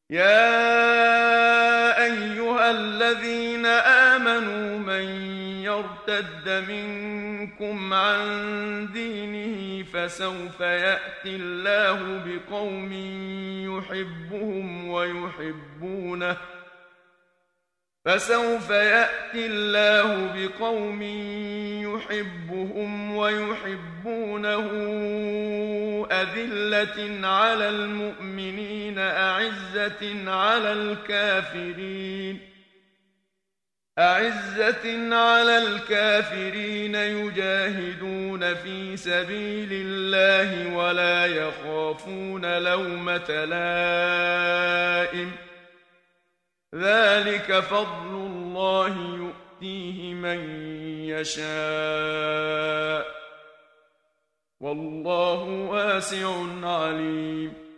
يا أيها الذين آمنوا من يرتد منكم عن دينه فسوف يأتي الله بقوم يحبهم ويحبونه أذلة على المؤمنين أعزة على الكافرين يجاهدون في سبيل الله ولا يخافون لومة لائم ذلك فضل الله يؤتيه من يشاء والله واسع عليم